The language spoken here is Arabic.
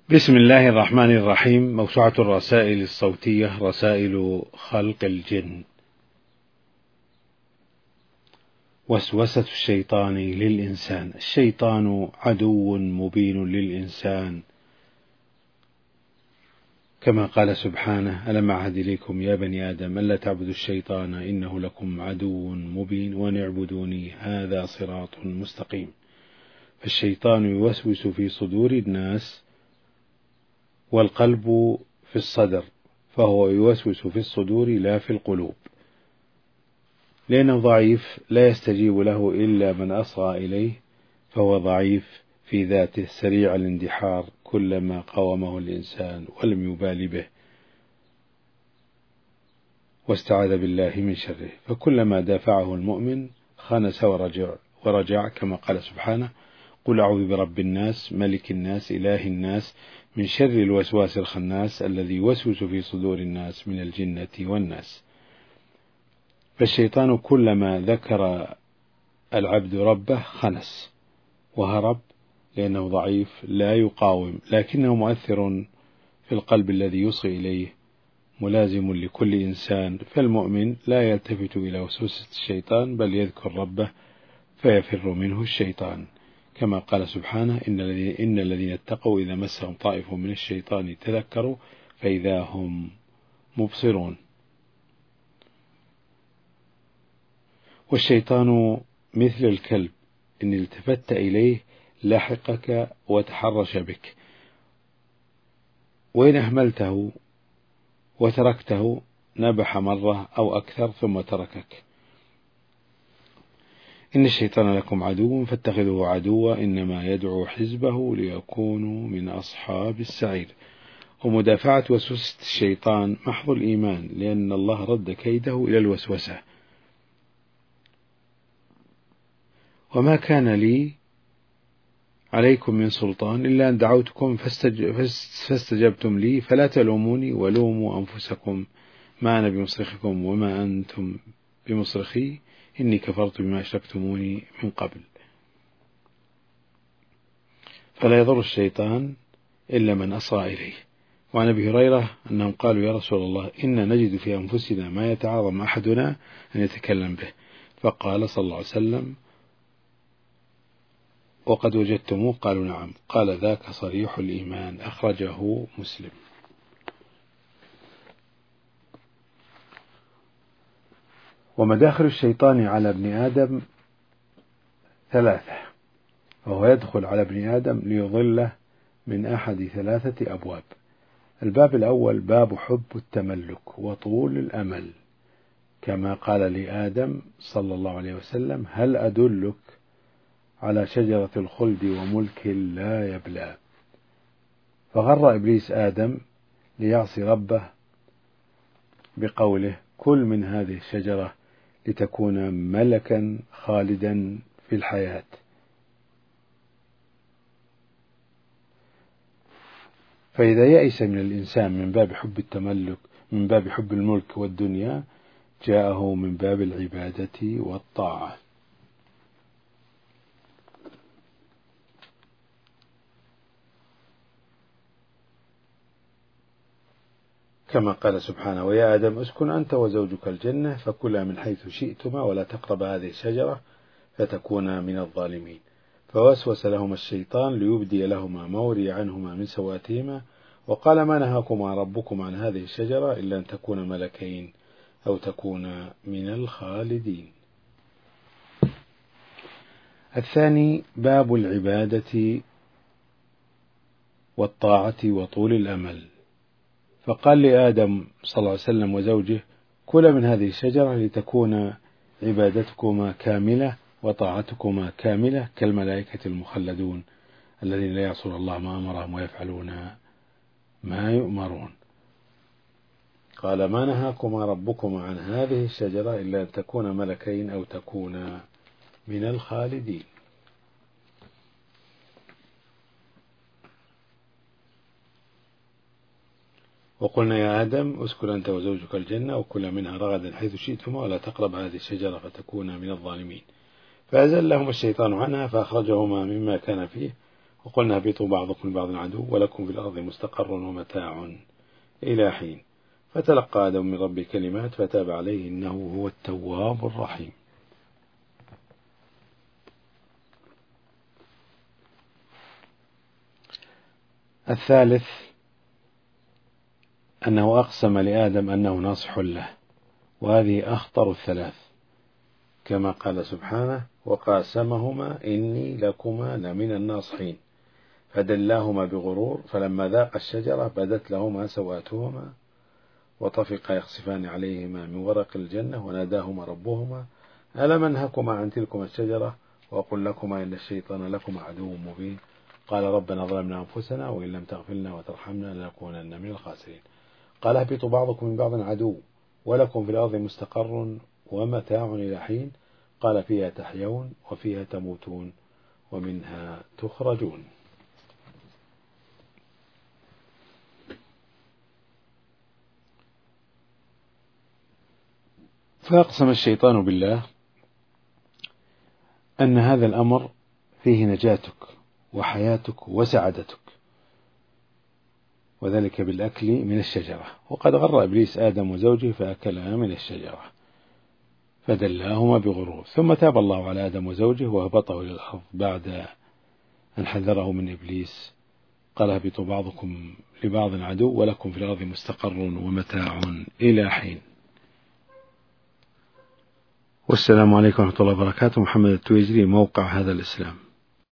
بسم الله الرحمن الرحيم. موسوعة الرسائل الصوتية رسائل خلق الجن. وسوسة الشيطان للإنسان. الشيطان عدو مبين للإنسان، كما قال سبحانه: ألم أعهد إليكم يا بني آدم ألا تعبدوا الشيطان إنه لكم عدو مبين وأن اعبدوني هذا صراط مستقيم. فالشيطان يوسوس في صدور الناس، والقلب في الصدر، فهو يوسوس في الصدور لا في القلوب، لأنه ضعيف لا يستجيب له إلا من أصغى إليه، فهو ضعيف في ذاته سريع الاندحار كلما قاومه الإنسان ولم يبال به واستعاذ بالله من شره، فكلما دافعه المؤمن خنس ورجع كما قال سبحانه: قل أعوذ برب الناس ملك الناس إله الناس من شر الوسواس الخناس الذي يوسوس في صدور الناس من الجنة والناس. فالشيطان كلما ذكر العبد ربه خنس وهرب، لأنه ضعيف لا يقاوم، لكنه مؤثر في القلب الذي يصغي إليه، ملازم لكل إنسان. فالمؤمن لا يلتفت إلى وسوسة الشيطان، بل يذكر ربه فيفر منه الشيطان، كما قال سبحانه: إن الذين اتقوا إذا مسهم طائف من الشيطان تذكروا فإذا هم مبصرون. والشيطان مثل الكلب، إن التفت إليه لحقك وتحرش بك، وإن أهملته وتركته نبح مرة أو أكثر ثم تركك. إن الشيطان لكم عدو فاتخذوه عدوا إنما يدعو حزبه ليكونوا من أصحاب السعير. ومدافعة وسوسة الشيطان محض الإيمان، لأن الله رد كيده إلى الوسوسة. وما كان لي عليكم من سلطان إلا أن دعوتكم فاستجبتم لي فلا تلوموني ولوموا أنفسكم ما أنا بمصرخكم وما أنتم بمصرخي إني كفرت بما أشركتموني من قبل. فلا يضر الشيطان إلا من أصغى إليه. وعن أبي هريرة أنهم قالوا: يا رسول الله، إنا نجد في أنفسنا ما يتعاظم أحدنا أن يتكلم به. فقال صلى الله عليه وسلم: وقد وجدتموه؟ قالوا: نعم. قال: ذاك صريح الإيمان. أخرجه مسلم. ومداخل الشيطان على ابن آدم ثلاثة، وهو يدخل على ابن آدم ليضله من أحد ثلاثة أبواب. الباب الأول باب حب التملك وطول الأمل، كما قال لآدم صلى الله عليه وسلم: هل أدلك على شجرة الخلد وملك لا يبلى؟ فغر إبليس آدم ليعصي ربه بقوله: كل من هذه الشجرة لتكون ملكا خالدا في الحياة. فإذا يئس من الإنسان من باب حب التملك، من باب حب الملك والدنيا، جاءه من باب العبادة والطاعة. كما قال سبحانه: ويا آدم اسكن أنت وزوجك الجنة فكلا من حيث شئتما ولا تقربا هذه الشجرة فتكونا من الظالمين. فوسوس لهما الشيطان ليبدي لهما ما وري عنهما من سواتهما، وقال: ما نهاكما ربكما عن هذه الشجرة إلا أن تكونا ملكين أو تكونا من الخالدين. الثاني باب العبادة والطاعة وطول الأمل. فقال لآدم صلى الله عليه وسلم وزوجه: كلا من هذه الشجرة لتكون عبادتكما كاملة وطاعتكما كاملة كالملائكة المخلدون الذين لا يعصون الله ما أمرهم ويفعلون ما يؤمرون. قال: ما نهاكما ربكما عن هذه الشجرة إلا أن تكونا ملكين أو تكونا من الخالدين. وقلنا: يا آدم اسكن أنت وزوجك الجنة وكلا منها رغدا حيث شئتما ولا تقرب هذه الشجرة فتكونا من الظالمين. فأزلهما الشيطان عنها فأخرجهما مما كان فيه وقلنا اهبطوا بعضكم لبعض عدو ولكم في الأرض مستقر ومتاع إلى حين. فتلقى آدم من ربه كلمات فتاب عليه إنه هو التواب الرحيم. الثالث أنه أقسم لآدم أنه ناصح له، وهذه أخطر الثلاث، كما قال سبحانه وقاسمهما إني لكما لمن الناصحين فدلاهما بغرور فلما ذاقا الشجرة بدت لهما سوآتهما وطفقا يخصفان عليهما من ورق الجنة وناداهما ربهما ألم أنهكما عن تلكما الشجرة وأقل لكما إن الشيطان لكما عدو مبين قال ربنا ظلمنا أنفسنا وإن لم تغفر لنا وترحمنا لنكونن من الخاسرين. قال اهبطوا بعضكم من بعض عدو ولكم في الأرض مستقر ومتاع إلى حين قال فيها تحيون وفيها تموتون ومنها تخرجون. فأقسم الشيطان بالله أن هذا الأمر فيه نجاتك وحياتك وسعادتك، وذلك بالأكل من الشجرة، وقد غر إبليس آدم وزوجه فأكلا من الشجرة فدلاهما بغرور. ثم تاب الله على آدم وزوجه وهبطه إلى الأرض بعد أن حذره من إبليس قال اهبطوا بعضكم لبعض عدو ولكم في الأرض مستقر ومتاع إلى حين. والسلام عليكم ورحمة الله وبركاته. محمد التويجري، موقع هذا الإسلام.